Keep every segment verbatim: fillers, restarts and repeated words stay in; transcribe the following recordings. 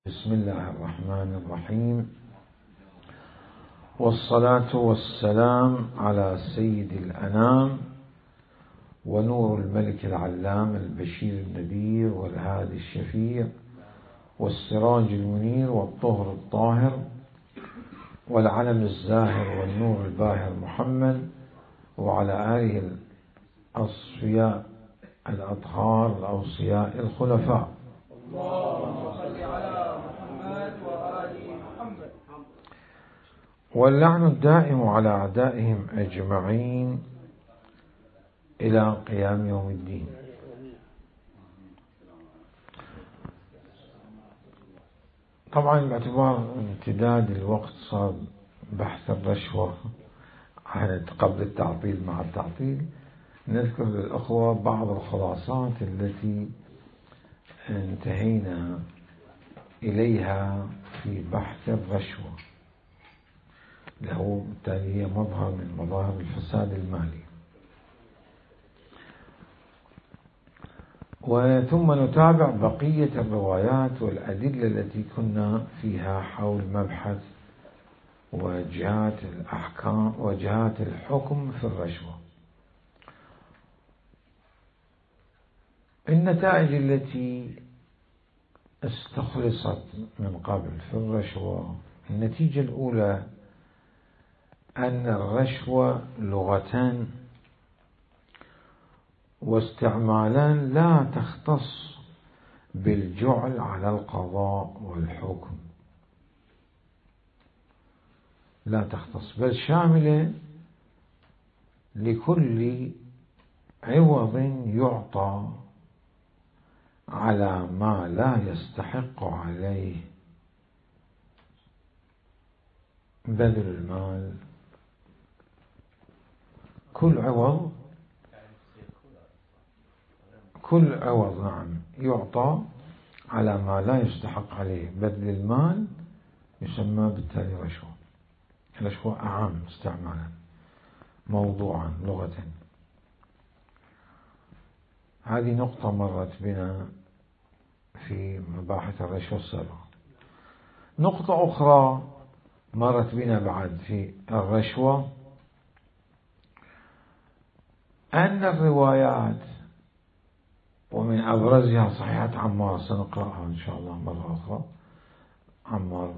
بسم الله الرحمن الرحيم، والصلاة والسلام على سيد الأنام ونور الملك العلام البشير النذير والهادي الشفيع والسراج المنير والطهر الطاهر والعلم الزاهر والنور الباهر محمد وعلى آله الأصفياء الأطهار الأوصياء الخلفاء. اللهم صل على محمد وآل محمد. واللعن الدائم على أعدائهم أجمعين إلى قيام يوم الدين. طبعا باعتبار امتداد الوقت صار بحث الرشوة قبل التعطيل مع التعطيل، نذكر للأخوة بعض الخلاصات التي انتهينا إليها في بحث الرشوة، له بالتالي هي مظهر من مظاهر الفساد المالي. وثم نتابع بقية الروايات والأدلة التي كنا فيها حول مبحث وجهات الأحكام وجهات الحكم في الرشوة. النتائج التي استخلصت من قبل في الرشوة: النتيجة الأولى أن الرشوة لغة واستعمالا لا تختص بالجعل على القضاء والحكم، لا تختص بل شاملة لكل عوض يعطى على ما لا يستحق عليه بذل المال. كل عوض كل عوض نعم يعطى على ما لا يستحق عليه بذل المال يسمى بالتالي رشوة. الرشوة أعم استعمالا موضوعا لغة. هذه نقطة مرت بنا في مباحث الرشوة السابقة. نقطة أخرى مرت بنا بعد في الرشوة أن الروايات، ومن أبرزها صحيحة عمار سنقرأها إن شاء الله مرة أخرى، عمار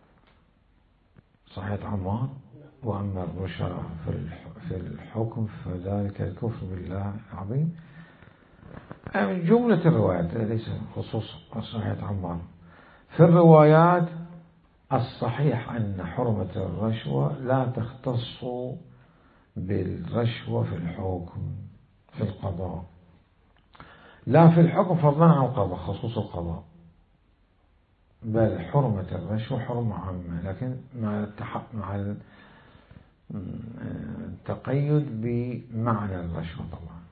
صحيحة عمار: وأما الرشا في الحكم فذلك الكفر بالله العظيم. من جملة الروايات ليس خصوص صحيحة عمار، في الروايات الصحيح أن حرمة الرشوة لا تختص بالرشوة في الحكم في القضاء، لا في الحكم فضلا عن القضاء خصوص القضاء، بل حرمة الرشوة حرمة عامة، لكن مع مع التقيد بمعنى الرشوة طبعا.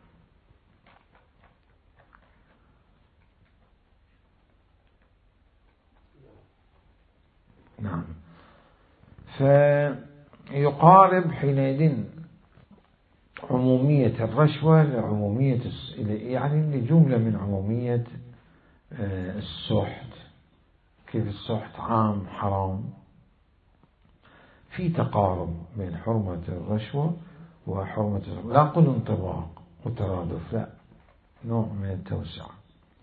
نعم، فيقارب حينئذ عمومية الرشوة لعمومية يعني لجملة من عمومية السحت. كيف السحت عام حرام، في تقارب بين حرمة الرشوة وحرمة الرشوة. لا أقول انطباق وترادف، لا، نوع من التوسعة.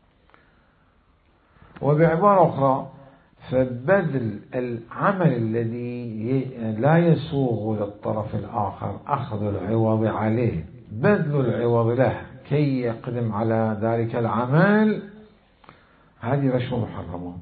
وبعبارة أخرى، فبذل العمل الذي لا يسوغ للطرف الآخر أخذ العوض عليه، بذل العوض له كي يقدم على ذلك العمل، هذه رشوة محرمة.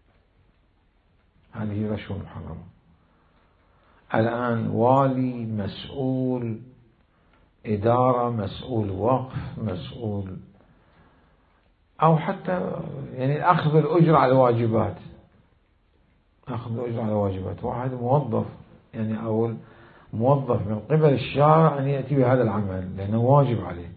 هذه رشوة محرمة. الآن والي، مسؤول إدارة، مسؤول وقف، مسؤول أو حتى يعني أخذ الأجر على الواجبات، أخذ الأجر على الواجبات. واحد موظف يعني أو موظف من قبل الشارع أن يأتي بهذا العمل لأنه واجب عليه،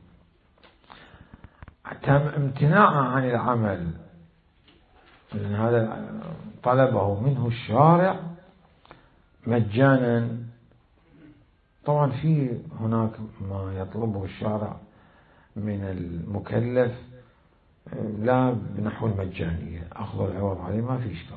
تم امتناعه عن العمل لأن هذا طلبه منه الشارع مجانا. طبعا في هناك ما يطلبه الشارع من المكلف لا بنحو المجانية، أخذ العوض عليه ما في إشكال.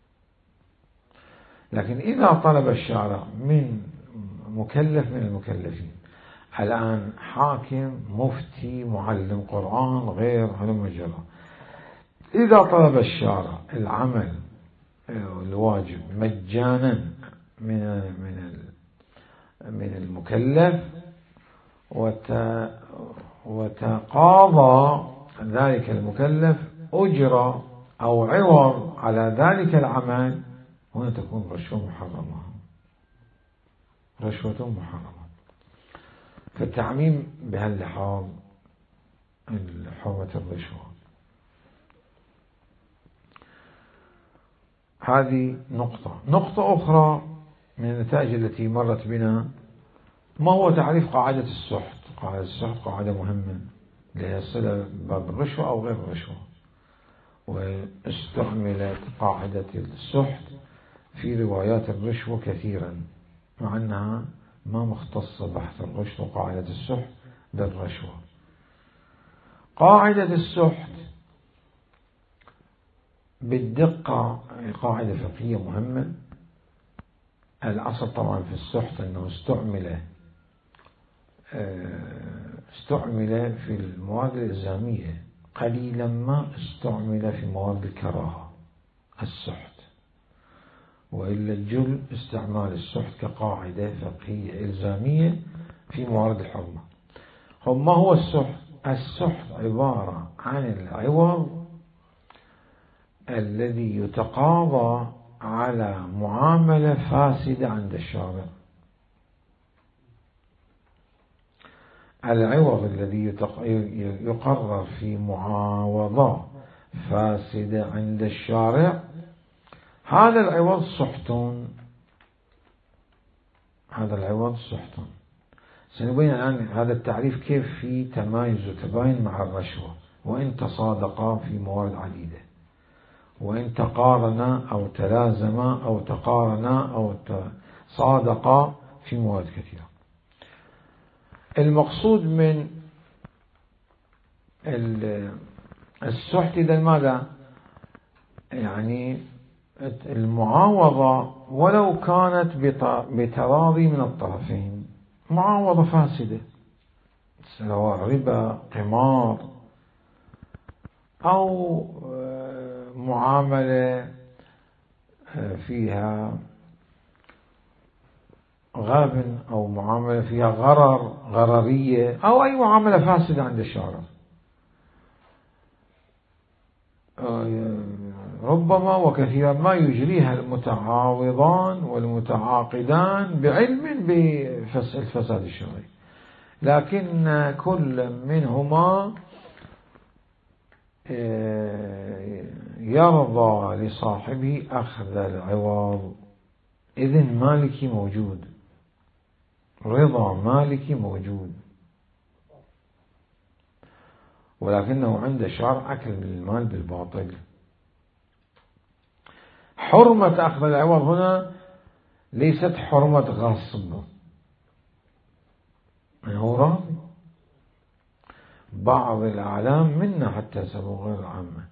لكن إذا طلب الشارع من مكلف من المكلفين، الآن حاكم، مفتي، معلم قرآن، غير هلم جرى، إذا طلب الشارع العمل الواجب مجانا من من من المكلف وتقاضى ذلك المكلف أجرة أو عوض على ذلك العمل، هنا تكون رشوة محرمة، رشوة محرمة. فالتعميم بهاللحاظ حرمة الرشوة. هذه نقطة. نقطة أخرى من النتائج التي مرت بنا، ما هو تعريف قاعدة السحت؟ قاعدة السحت قاعدة مهمة لها صلة باب الرشوة أو غير الرشوة، واستعملت قاعدة السحت في روايات الرشوة كثيرا، مع أنها ما مختصة بحث الرشوة قاعدة السحت بالرشوة. قاعدة السحت بالدقة قاعدة فقهية مهمة. الأصل طبعا في السحت أنه استعمل استعمل في المواد الإلزامية، قليلا ما استعمل في مواد الكراهة السحت، وإلا الجل استعمال السحت كقاعدة فقهية إلزامية في موارد الحرمة. ما هو السحت؟ السحت عبارة عن العوض الذي يتقاضى على معاملة فاسدة عند الشارع. العوض الذي يقرر في معاوضة فاسدة عند الشارع، هذا العوض سحت، هذا العوض سحت. سنبين الآن هذا التعريف كيف في تمايز وتباين مع الرشوة، وإن تصادقا في موارد عديدة، وإن تقارنا أو تلازما أو تقارنا أو تصادقا في موارد كثيرة. المقصود من السحت إذا ماذا؟ يعني المعاوضة ولو كانت بتراضي من الطرفين، معاوضة فاسدة سواء ربا، قمار، أو معاملة فيها غابن، أو معاملة فيها غرر، غررية، أو أي معاملة فاسدة عند الشارع، ربما وكثيرا ما يجريها المتعاوضان والمتعاقدان بعلم بالفساد الشرعي، لكن كل منهما يرضى لصاحبه أخذ العوض. إذن مالكي موجود، رضا مالكي موجود، ولكنه عند الشرع أكل المال بالباطل. حرمة أخذ العوض هنا ليست حرمة غصب، هو راضي. بعض الأعلام منا حتى سبوا غير العامة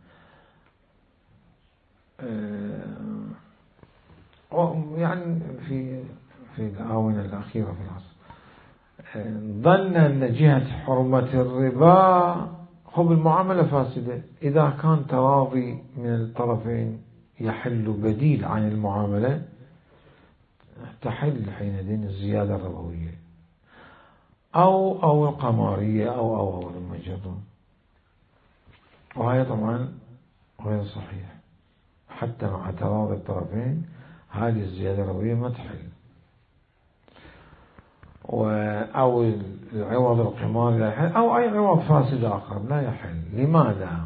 يعني في في الآونة الأخيرة في العصر ظن أن جهة حرمة الربا خب المعاملة فاسدة. إذا كان تراضي من الطرفين يحل بديل عن المعاملة، تحل حينئذ الزيادة الربوية أو أو القمارية أو أو أو المجرم، وهي طبعا غير صحيح. حتى مع تراضي الطرفين هذه الزيادة الربوية ما تحل، أو العوض القماري لا يحل، أو أي عوض فاسد آخر لا يحل. لماذا؟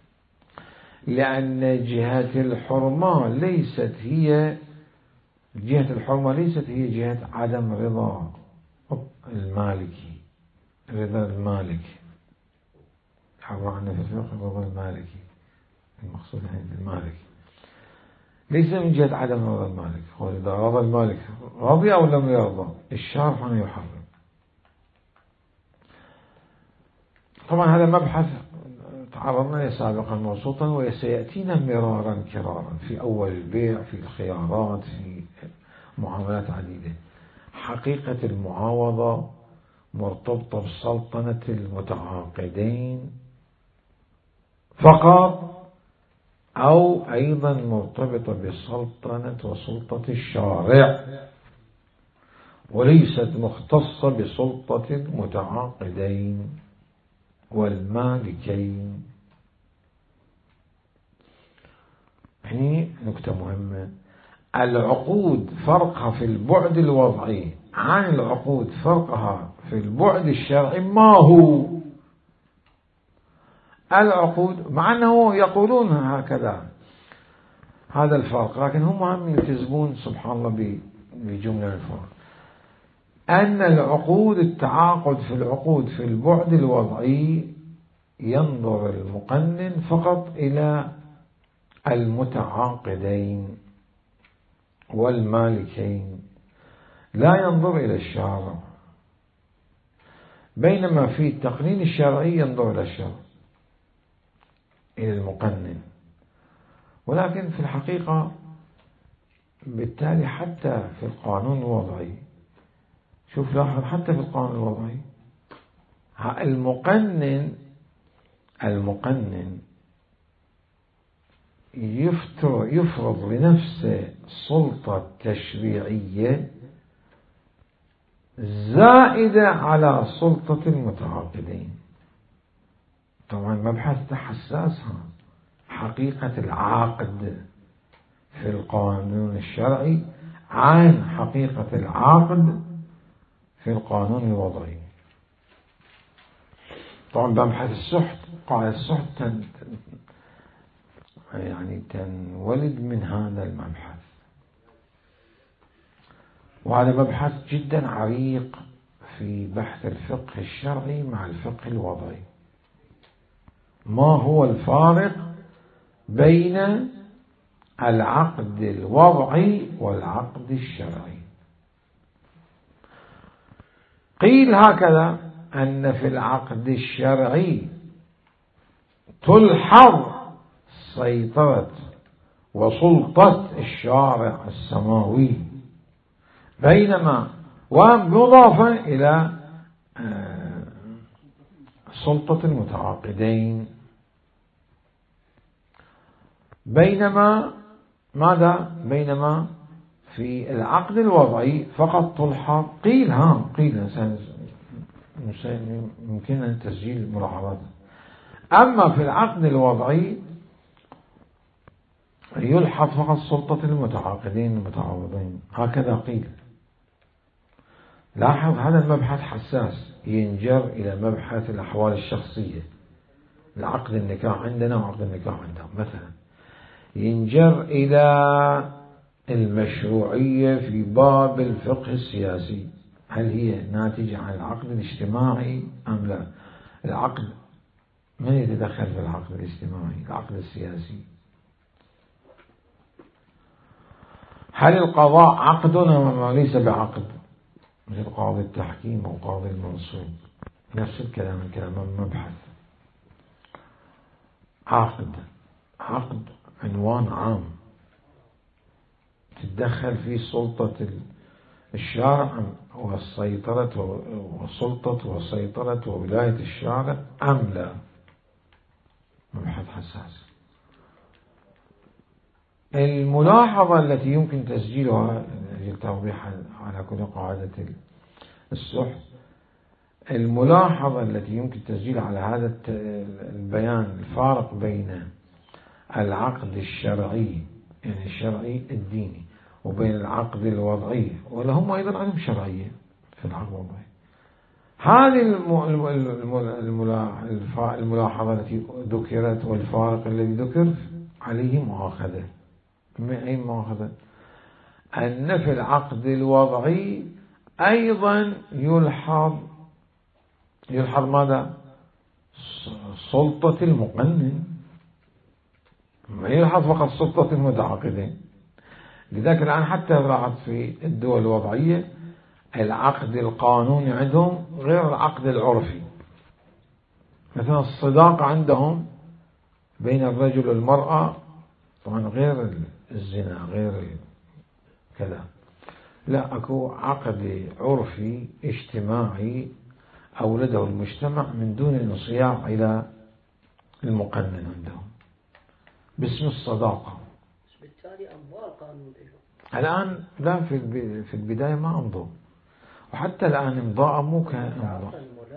لأن جهة الحرمة ليست هي جهة الحرمة ليست هي جهة عدم رضا المالكي، رضا المالكي عبر عنا في الفقه رضا المالكي، المقصود عند المالكي ليس من جهة عدم رضا المالك. وإذا رضى المالك رضي أو لم يرضى، الشارع هنا يحرم. طبعا هذا مبحث تعرضنا له سابقا مبسوطا وسيأتينا مرارا كرارا في أول البيع، في الخيارات، في معاملات عديدة. حقيقة المعاوضة مرتبطة بسلطنة المتعاقدين فقط، أو أيضا مرتبطة بسلطنة وسلطة الشارع، وليست مختصة بسلطة المتعاقدين والمالكين. هنا نكتة مهمة: العقود فرقها في البعد الوضعي عن العقود فرقها في البعد الشرعي. ما هو العقود؟ مع أنه يقولون هكذا هذا الفرق، لكن هم هم يلتزمون سبحان الله بجملة الفرق، أن العقود التعاقد في العقود في البعد الوضعي ينظر المقنن فقط إلى المتعاقدين والمالكين، لا ينظر إلى الشارع، بينما في التقنين الشرعي ينظر إلى الشارع، إلى المقنن. ولكن في الحقيقة بالتالي حتى في القانون الوضعي، شوف لاحظ، حتى في القانون الوضعي المقنن المقنن يفرض لنفسه سلطة تشريعية زائدة على سلطة المتعاقدين. طبعا مبحث حساس، حقيقة العقد في القانون الشرعي عن حقيقة العقد في القانون الوضعي. طبعا مبحث السحت، قاعدة السحت تن يعني تنولد من هذا المبحث، وهذا مبحث جدا عريق في بحث الفقه الشرعي مع الفقه الوضعي. ما هو الفارق بين العقد الوضعي والعقد الشرعي؟ قيل هكذا أن في العقد الشرعي تلحظ سيطرة وسلطة الشارع السماوي، بينما ومضافا إلى سلطة المتعاقدين، بينما ماذا؟ بينما في العقد الوضعي فقط تلحظ، قيل ها قيل يمكن أن تسجيل ملاحظات، أما في العقد الوضعي يلحظ فقط سلطة المتعاقدين المتعاوضين، هكذا قيل. لاحظ هذا المبحث حساس، ينجر إلى مبحث الأحوال الشخصية، العقد النكاح عندنا وعقد النكاح عندهم مثلا، ينجر إلى المشروعية في باب الفقه السياسي، هل هي ناتجة عن العقد الاجتماعي أم لا؟ العقد من يتدخل في العقد الاجتماعي؟ العقد السياسي. هل القضاء عقد أم ليس بعقد؟ مثل قاضي التحكيم أو قاضي المنصوب، نفس الكلام، الكلام مبحث. عقد عقد عنوان عام تتدخل في سلطة الشارع والسيطرة وسلطة وسيطرة وولاية الشارع أم لا؟ مبحث حساس. الملاحظة التي يمكن تسجيلها للتوضيح على كل قاعدة السحت، الملاحظة التي يمكن تسجيلها على هذا البيان، الفارق بين العقد الشرعي يعني الشرعي الديني وبين العقد الوضعي، ولهم أيضا علم شرعية في العقد الوضعي. هذه الملاحظة التي ذكرت والفارق الذي ذكر عليه مؤاخذة. أي مؤاخذة؟ أن في العقد الوضعي أيضا يلحظ يلحظ ماذا؟ سلطة المقنن، ما يلحظ فقط سلطة المتعاقدين. لذلك الآن حتى لاحظ في الدول الوضعية العقد القانوني عندهم غير العقد العرفي. مثلا الصداقة عندهم بين الرجل والمرأة، طبعا غير الزنا غير كذا، لا أكو عقد عرفي اجتماعي أولده المجتمع من دون الانصياع إلى المقنن عندهم باسم الصداقة. بالتالي أمضى القانون الآن لا، في البداية ما أمضوا، وحتى الآن إمضاء مو كإمضاء.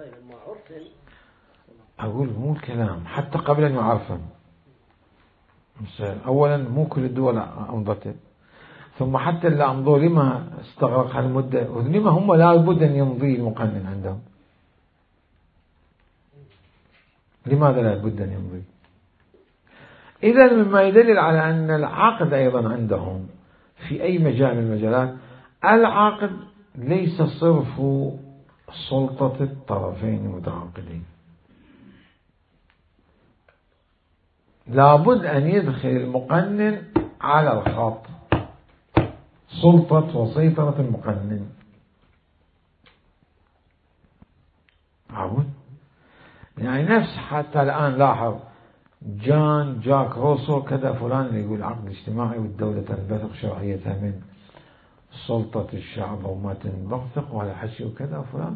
أقول مو الكلام حتى قبل أن يعرفن. أولا مو كل الدول أمضته، ثم حتى اللي أمضوا لما استغرق هالمدة، ولما هم لا بد أن يمضي المقنن عندهم؟ لماذا لا بد أن يمضي؟ إذا مما يدلل على أن العقد أيضا عندهم في أي مجال من المجالات، العقد ليس صرف سلطة الطرفين المتعاقدين، لابد أن يدخل المقنن على الخط، سلطة وسيطرة المقنن. عود يعني نفس حتى الآن لاحظ جان جاك روسو كذا فلان اللي يقول العقد الاجتماعي والدولة تنبثق شرعيتها من سلطة الشعب وما تنبثق ولا حشي وكذا فلان.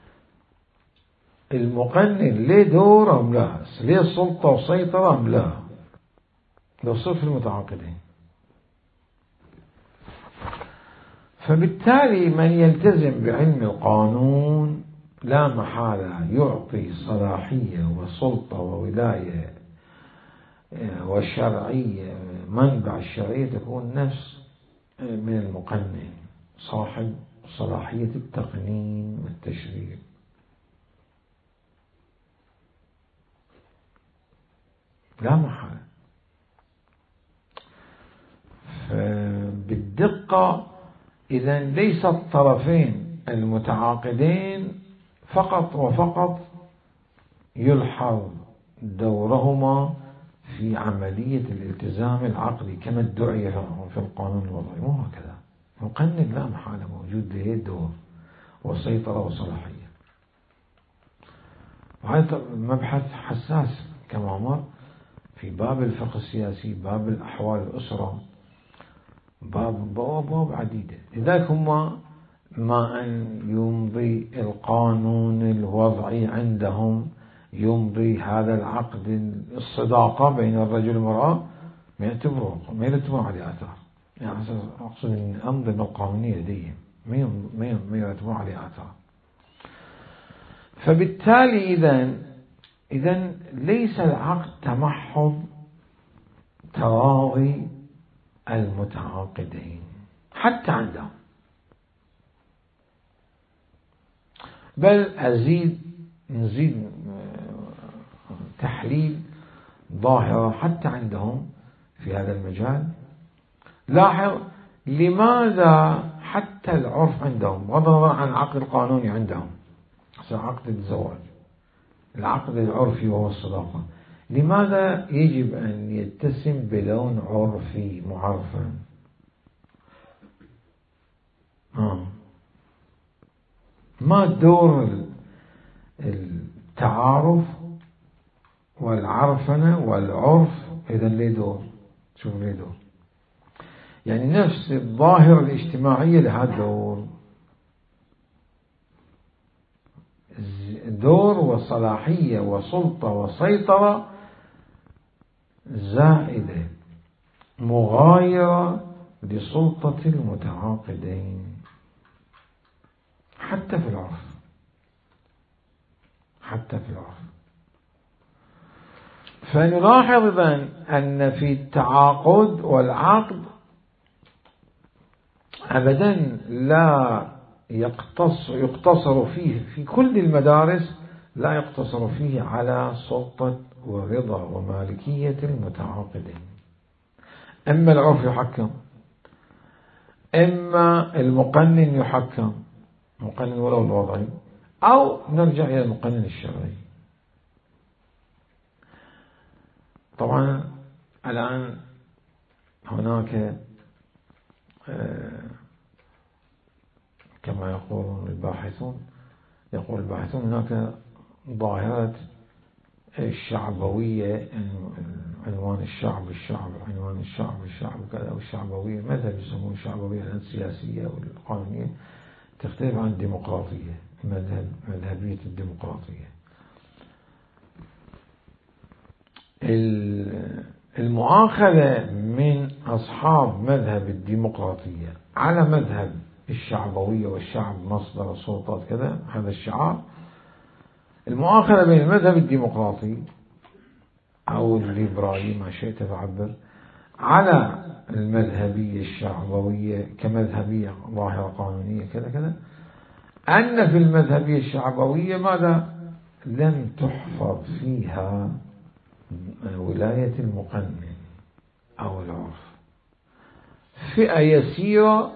المقنن ليه دور أم لا؟ ليه سلطة وسيطرة أم لا؟ لو صرف المتعاقدين. فبالتالي من يلتزم بعلم القانون لا محالة يعطي صلاحية وسلطة وولاية والشرعية، منبع الشرعية تكون نفس من المقنن، صاحب صلاحية التقنين والتشريع. لا محالة. بالدقة إذا ليس الطرفين المتعاقدين فقط وفقط يلحظ دورهما في عملية الالتزام العقدي كما ادعي في القانون الوضعي، مو هكذا. مقنن لا محالة موجود له دور وسيطرة وصلاحية. وهذا مبحث حساس كما مر في باب الفقه السياسي، باب الأحوال الأسرة، باب باب عديدة. لذلك هم ما أن يمضي القانون الوضعي عندهم، يمضي هذا العقد الصداقة بين الرجل والمرأة، ما يعتبروا ما يرتبون عليه آثار. يعني أقصد أن الأنظمة القانونية لديهم ما يرتبون عليه آثار. فبالتالي إذن إذن ليس العقد تمحض تراضي المتعاقدين حتى عندهم، بل أزيد نزيد تحليل ظاهرة حتى عندهم في هذا المجال. لاحظ لماذا حتى العرف عندهم بغض النظر عن العقد القانوني عندهم، عقد الزواج العقد العرفي وهو الصداقة، لماذا يجب أن يتسم بلون عرفي معرفا؟ آه. ما دور التعارف والعرفنة والعرف؟ إذا ليه دور؟ شوف ليه دور، يعني نفس الظاهرة الاجتماعية لها دور دور وصلاحية وسلطة وسيطرة زائدة مغايرة لسلطة المتعاقدين حتى في العرف حتى في العرف. فنلاحظ إذن أن في التعاقد والعقد أبدا لا يقتصر, يقتصر فيه في كل المدارس لا يقتصر فيه على سلطة ورضا ومالكية المتعاقدين. إما العرف يحكم، إما المقنن يحكم، مقنن ولو الوضعي، أو نرجع إلى المقنن الشرعي. طبعا الآن هناك كما يقول الباحثون يقول الباحثون هناك ظاهرة الشعبوية، عنوان الشعب الشعب عنوان الشعب الشعب كذا، والشعبوية مذهب يسمونه الشعبوية السياسية والقانونية تختلف عن الديمقراطية، مذهب مذهبية الديمقراطية. المؤاخذة من أصحاب مذهب الديمقراطية على مذهب الشعبوية والشعب مصدر السلطات كذا، هذا الشعار، المؤاخذة بين المذهب الديمقراطي أو الليبرالي ما شئت تعبر على المذهبية الشعبوية كمذهبية ظاهرة قانونية كذا كذا، أن في المذهبية الشعبوية ماذا؟ لم تحفظ فيها ولاية المقنن أو العرف، فئة يسيرة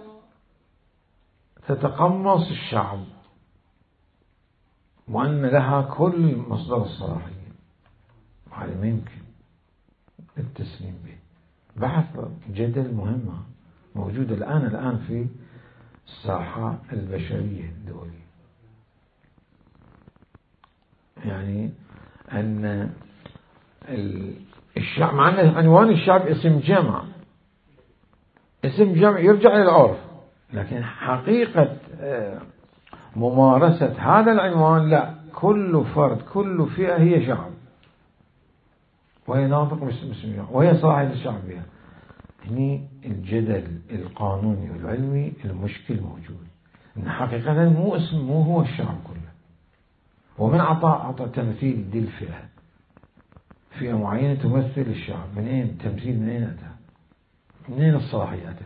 تتقمص الشعب وأن لها كل مصدر الصلاحية، هذا ما يمكن التسليم به. بحث جدل مهمة موجودة الآن الآن في الساحة البشرية الدولية، يعني أن الشعب، مع أن عنوان الشعب اسم جمع، اسم جمع يرجع إلى العرف، لكن حقيقة ممارسة هذا العنوان لا، كل فرد كل فئة هي شعب وهي ناطق باسم جمع وهي صاحب الشعب بها. هني الجدل القانوني والعلمي المشكل موجود، إن حقيقة مو اسم مو هو الشعب كله، ومن أعطى أعطى تمثيل دي الفئة، فئة معينة تمثل الشعب، من أين تمثيل، من أين أتى، من أين الصلاحية أتت.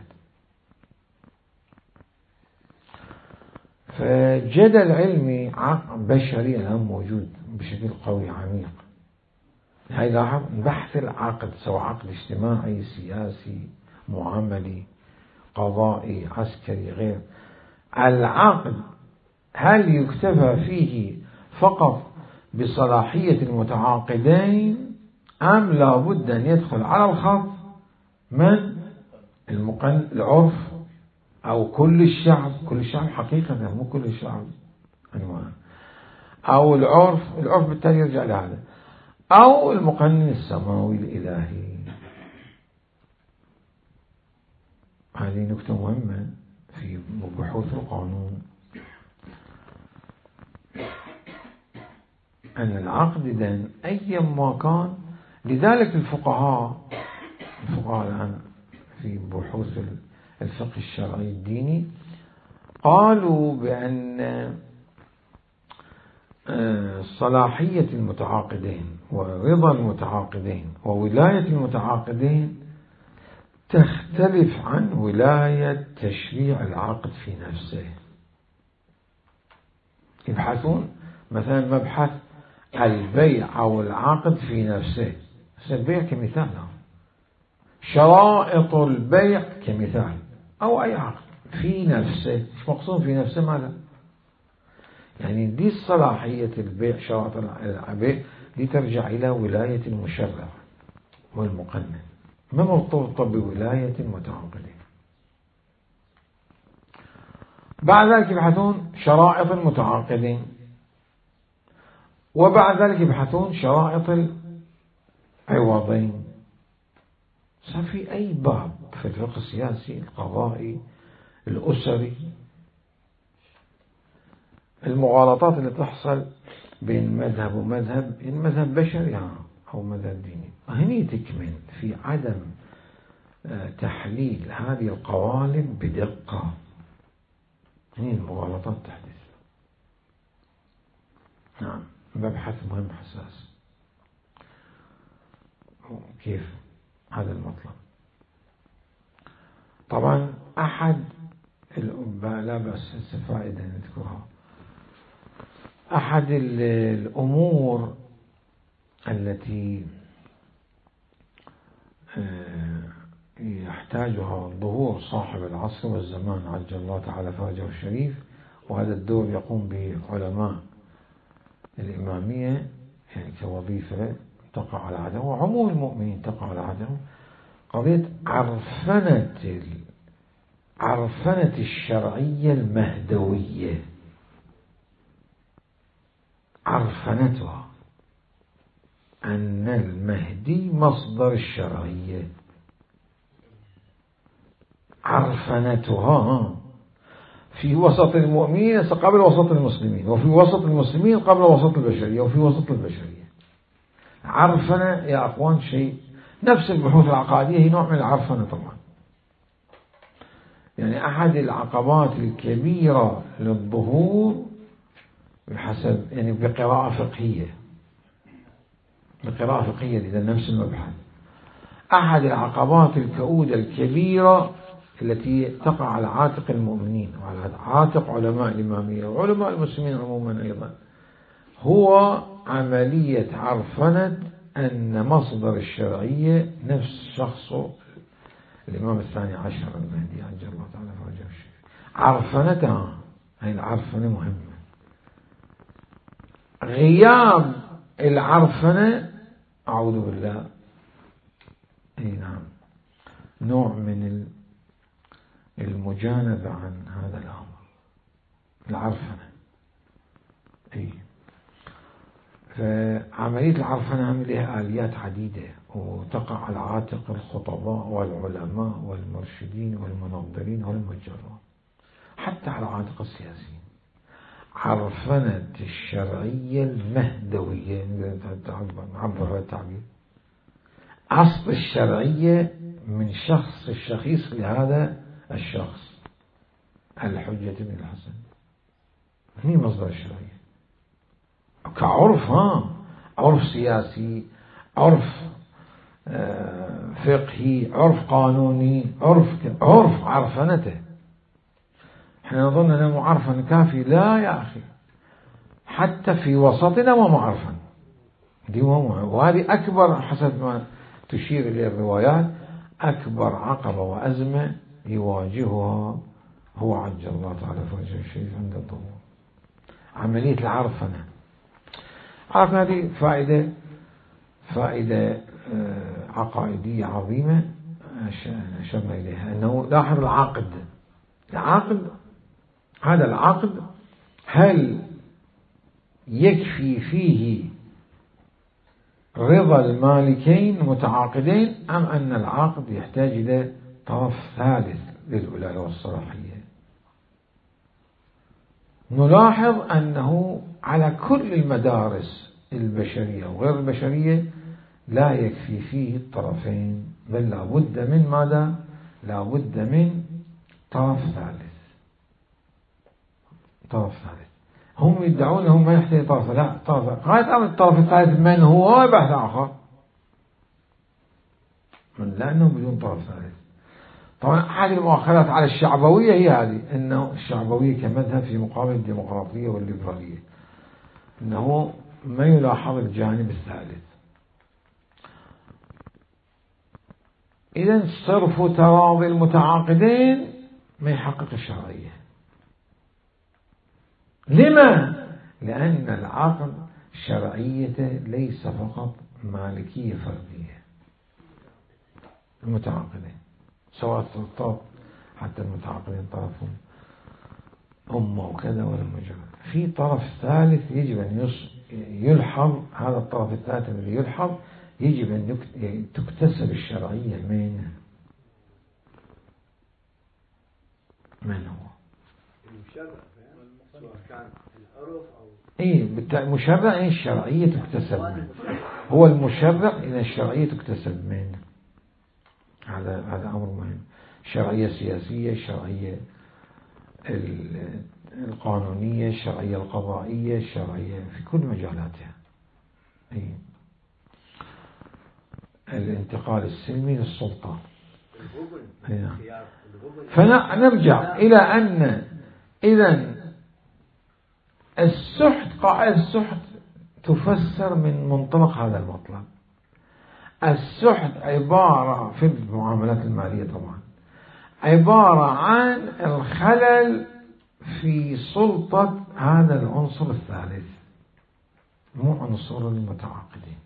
فجدل علمي بشري الآن موجود بشكل قوي عميق. هاي لاحظ بحث العقد، سواء عقد اجتماعي سياسي معاملي قضائي عسكري غير، العقد هل يكتفى فيه فقط بصلاحية المتعاقدين أم لا بد أن يدخل على الخط من المقن العرف أو كل الشعب، كل الشعب حقيقة مو كل الشعب عنوان، أو العرف، العرف بالتالي يرجع لهذا، أو المقنن السماوي الإلهي. هذه نكتة مهمة في بحوث القانون، أن العقد إذن أي ما كان، لذلك الفقهاء الفقهاء الآن في بحوث الفقه الشرعي الديني قالوا بأن صلاحية المتعاقدين ورضا المتعاقدين وولاية المتعاقدين تختلف عن ولاية تشريع العقد في نفسه. يبحثون مثلا مبحث البيع أو العقد في نفسه، البيع كمثال، شرائط البيع كمثال، أو أي عقد في نفسه، مش مقصود في نفسه ماذا؟ يعني دي صلاحية البيع، شرائط البيع دي ترجع إلى ولاية المشرع والمقنن، ما مرتبطة بولاية المتعاقدين. بعد ذلك يبحثون شرائط المتعاقدين، وبعد ذلك يبحثون شرائط العوضين. صار في أي باب في الفقه السياسي القضائي الأسري، المغالطات اللي تحصل بين مذهب ومذهب، إن مذهب بشري أو مذهب ديني، هني تكمن في عدم تحليل هذه القوالب بدقة، هني المغالطات تحدث. نعم، مبحث مهم حساس. كيف هذا المطلب؟ طبعا أحد لا بأس فائدة نذكرها، أحد الأمور التي يحتاجها ظهور صاحب العصر والزمان عجل الله تعالى فرجه الشريف، وهذا الدور يقوم بعلماء الإمامية يعني كوظيفة تقع على عدم، وعموم المؤمنين تقع على عدم، قضية عرفنة عرفنة الشرعية المهدوية، عرفنتها. أن المهدي مصدر الشرعية، عرفنتها في وسط المؤمنين قبل وسط المسلمين، وفي وسط المسلمين قبل وسط البشرية، وفي وسط البشرية. عرفنة يا أخوان شيء نفس البحوث العقائدية، هي نوع من العرفنة طبعا. يعني أحد العقبات الكبيرة للظهور بحسب يعني بقراءة فقهية، بقراءة فقهية إذا نفس المبحث، أحد العقبات الكؤودة الكبيرة التي تقع على عاتق المؤمنين وعلى عاتق علماء الإمامية وعلماء المسلمين عموما أيضا، هو عملية عرفنة أن مصدر الشرعية نفس شخصه الإمام الثاني عشر المهدي عجل الله تعالى فرجه الشريف. عرفنتها هي العرفنة مهمة. غياب العرفنة أعوذ بالله أي نعم نوع من المجانبة عن هذا الأمر. العرفنة أي فعملية العرفنة عملية آليات عديدة وتقع على عاتق الخطباء والعلماء والمرشدين والمنظرين والمجرين، حتى على عاتق السياسيين. عرفنة الشرعية المهدوية نعبر هذا التعبير، أصل الشرعية من شخص الشخيص لهذا الشخص الحجة بن الحسن، هي مصدر الشرعية كعرف، ها عرف سياسي، عرف فقهي، عرف قانوني، عرف عرف عرفنته. احنا نظن أنه معرفا كافي، لا يا أخي، حتى في وسطنا ما معرفا دي وهذه أكبر حسب ما تشير إلى الروايات أكبر عقبة وأزمة يواجهها هو عجل الله تعالى فرجه الشريف عند الظهور، عملية العرفنة. عرفنا هذه فائدة فائدة عقائدية عظيمة أشرنا إليها، أنه لاحظ العقد العقد هذا العقد هل يكفي فيه رضا المالكين متعاقدين أم أن العقد يحتاج إلى طرف ثالث للولاية والصلاحية؟ نلاحظ أنه على كل المدارس البشرية وغير البشرية لا يكفي فيه الطرفين، بل لا بد من ماذا؟ لا بد من طرف ثالث. طرف ثالث هم يدعون هم ما يحتاج طرف، لا طرف غاية أمر الطرف الثالث من هو بحث آخر، من لأنه بدون طرف ثالث. طبعا أحد المؤخرات على الشعبوية هي هذه، أنه الشعبوية كمذهب في مقابل الديمقراطية والليبرالية أنه ما يلاحظ الجانب الثالث. إذن صرف تراضي المتعاقدين ما يحقق الشرعية. لما؟ لأن العقد شرعيته ليس فقط مالكية فردية، المتعاقدين سواء السلطات حتى المتعاقدين طرفهم أمة وكذا ولا مجرد، في طرف ثالث يجب أن يلحظ. هذا الطرف الثالث الذي يلحظ يجب أن تكتسب الشرعية منه. من هو؟ المشرع، سواء كان العرف أو إيه المشرع، إيه الشرعية تكتسب منه. هو المشرع إن الشرعية تكتسب منه. هذا هذا أمر مهم. الشرعية السياسية، الشرعية القانونية، الشرعية القضائية، الشرعية في كل مجالاتها. إيه. الانتقال السلمي للسلطة. فنرجع إلى أن إذن السحت، قاعدة السحت تفسر من منطلق هذا المطلب. السحت عبارة في المعاملات المالية طبعا عبارة عن الخلل في سلطة هذا العنصر الثالث، مو عنصر المتعاقدين،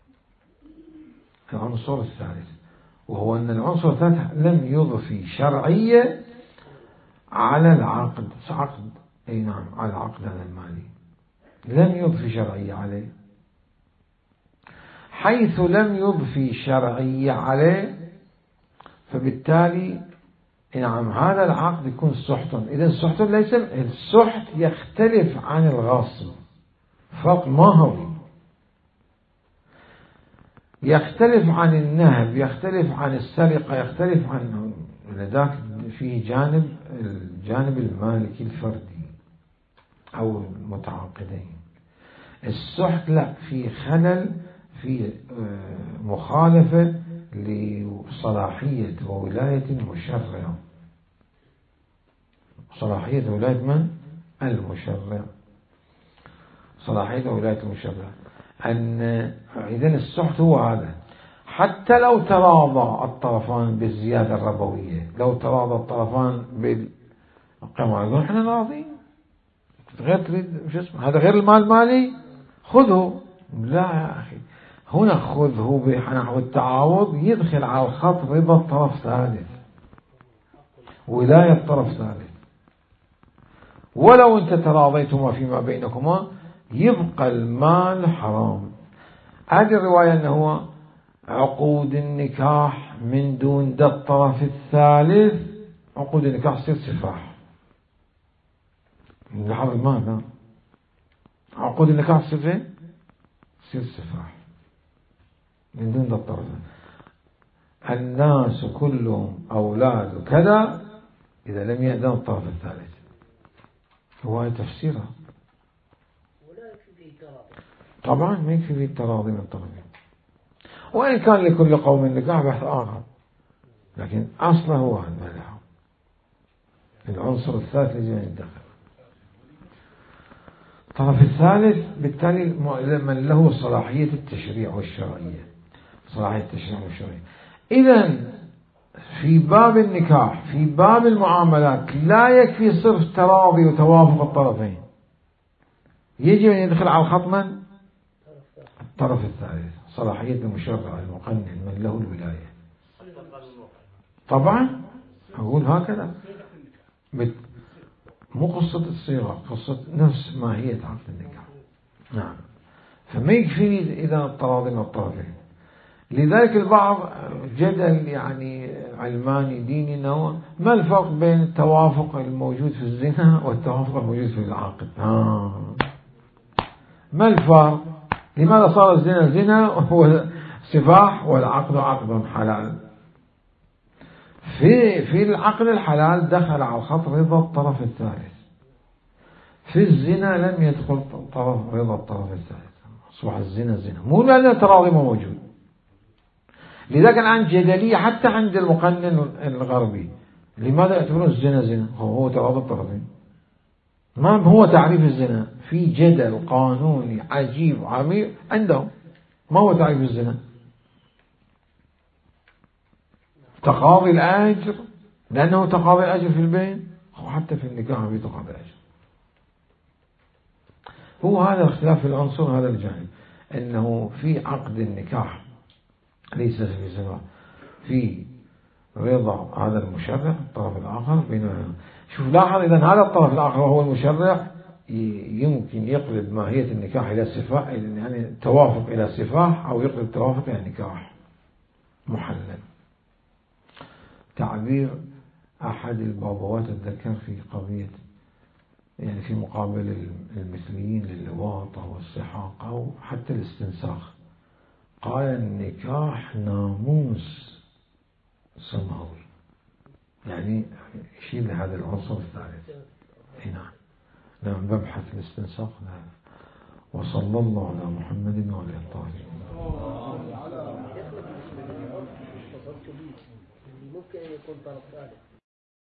العنصر الثالث، وهو أن العنصر الثالث لم يضفي شرعية على العقد عقد أي نعم على العقد هذا المالي، لم يضفي شرعية عليه. حيث لم يضفي شرعية عليه، فبالتالي نعم هذا العقد يكون سحتا. إذا السحت ليس السحت يختلف عن الغصب، فرق ماهوي، يختلف عن النهب، يختلف عن السرقة، يختلف عن لذلك في جانب الجانب المالكي الفردي أو المتعاقدين. السحت لا، في خلل، في مخالفة لصلاحية وولاية المشرع. صلاحية ولاية من؟ المشرع. صلاحية ولاية المشرع أن إذن السحت هو هذا. حتى لو تراضى الطرفان بالزيادة الربوية، لو تراضى الطرفان بالقمع، يقول احنا راضين، غير تريد شو اسمه هذا غير المال مالي، خذه. لا يا أخي، هنا خذه بنحو التعاوض يدخل على الخط رضا الطرف ثالث، ولاية طرف ثالث. ولو انت تراضيتما فيما بينكما يبقى المال حرام. هذه الرواية أنه عقود النكاح من دون ذا الطرف الثالث، عقود النكاح تصير سفاح من لحظ المال. عقود النكاح تصير فين؟ تصير سفاح من دون ذا الطرف. الناس كلهم أولاد كذا إذا لم يأذن الطرف الثالث. هو تفسيرها طبعا ما يكفي التراضي من الطرفين، وإن كان لكل قوم نكاح بحث آخر، لكن أصله هو الملح. العنصر الثالث يجب أن يدخل الطرف الثالث، بالتالي من له صلاحية التشريع والشرعية، صلاحية التشريع والشرعية. إذن في باب النكاح، في باب المعاملات، لا يكفي صرف تراضي وتوافق الطرفين، يجب أن يدخل على الخط من؟ الطرف الثالث، صلاحية المشرع المقنن من له الولاية. طبعا أقول هكذا، مو قصة الصيغة، قصة نفس ماهية عقد النكاح. نعم، فما يكفي إذا التراضي من الطرفين. لذلك البعض جدل يعني علماني ديني أنه ما الفرق بين التوافق الموجود في الزنا والتوافق الموجود في العقد؟ آه. ما الفرق؟ لماذا صار الزنا زنا وهو سفاح والعقد عقد حلال؟ في في العقد الحلال دخل على الخط رضا الطرف الثالث، في الزنا لم يدخل طرف رضا الطرف الثالث، أصبح الزنا زنا، مو لأن التراضي موجود. لذلك الآن جدلية حتى عند المقنن الغربي، لماذا يعتبرون الزنا زنا؟ هو تراضي الطرفين. ما هو تعريف الزنا؟ في جدل قانوني عجيب عميق عندهم. ما هو تعريف الزنا؟ تقاضي الأجر، لأنه تقاضي الأجر في البين، وحتى في النكاح في تقاضي الأجر. هو هذا الاختلاف في العنصر، هذا الجانب، أنه في عقد النكاح ليس في سواء، في رضا هذا المشرع الطرف الآخر بينما. شوف لاحظ، إذا هذا الطرف الآخر وهو المشرع يمكن يقلب ماهية النكاح إلى سفاح، يعني توافق إلى سفاح، أو يقلب توافق إلى نكاح محلل. تعبير أحد البابوات أتذكر في قضية يعني في مقابل المثليين للواطة والسحاق أو حتى الاستنساخ، قال النكاح ناموس سماوي، يعني يشيل هذا العنصر الثالث. هنا نعم ببحث الاستنساخ. نعم. وصلى الله على محمد وعلى الطاهرين. ممكن يكون طرف ثالث.